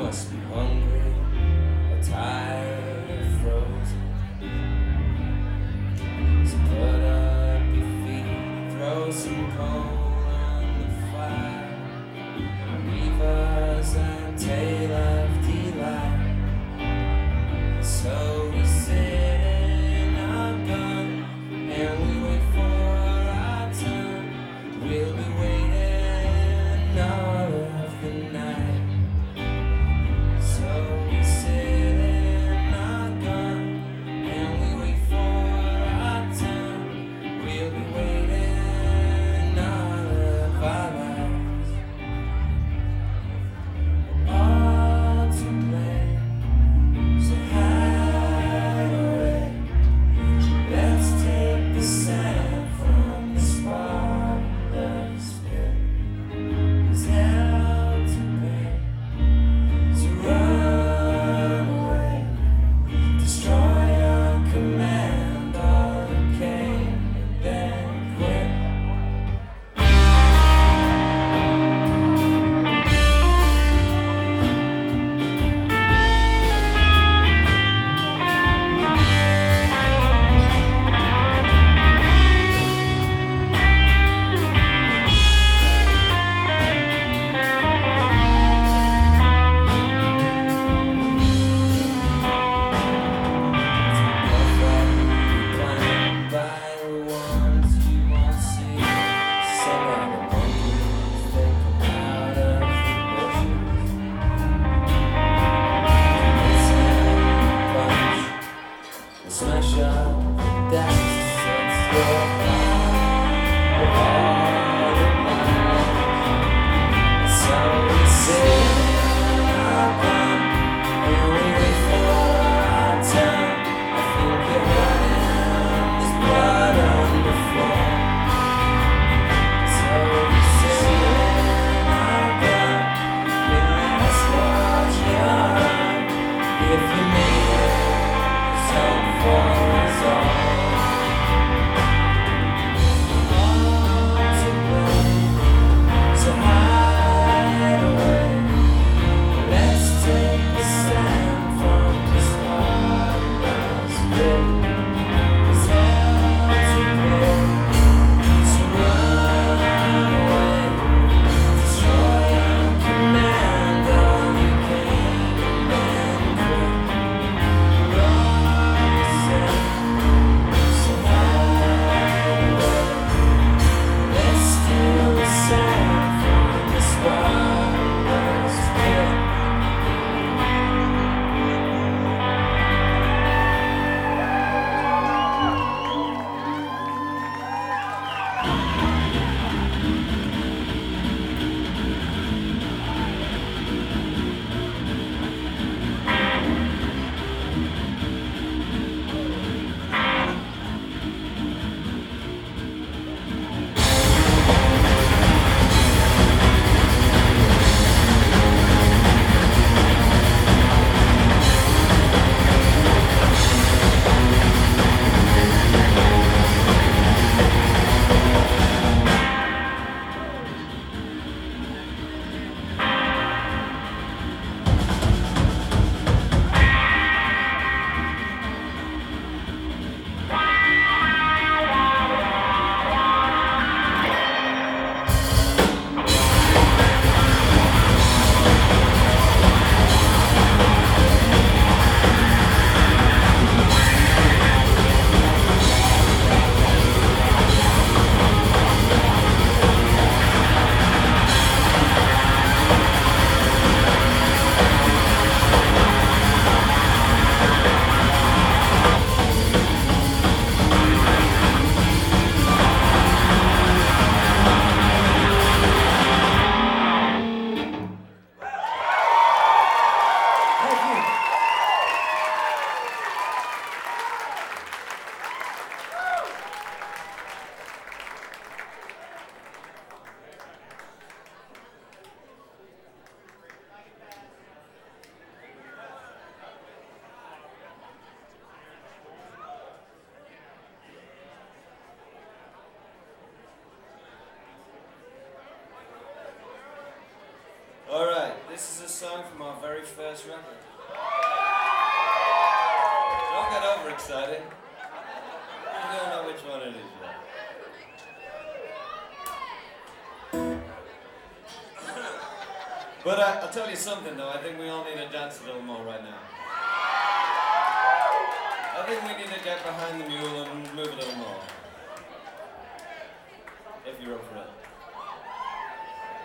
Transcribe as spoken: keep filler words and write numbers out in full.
must be hungry or tired or frozen. So put up your feet, throw some coal on the fire. Leave us a tale of delight. So we sit in our gun and we wait for our turn. We'll be waiting all of the night. So This is a song from our very first record. Don't get overexcited. You don't know which one it is yet. But uh, I'll tell you something though, I think we all need to dance a little more right now. I think we need to get behind the mule and move a little more. If you're up for it.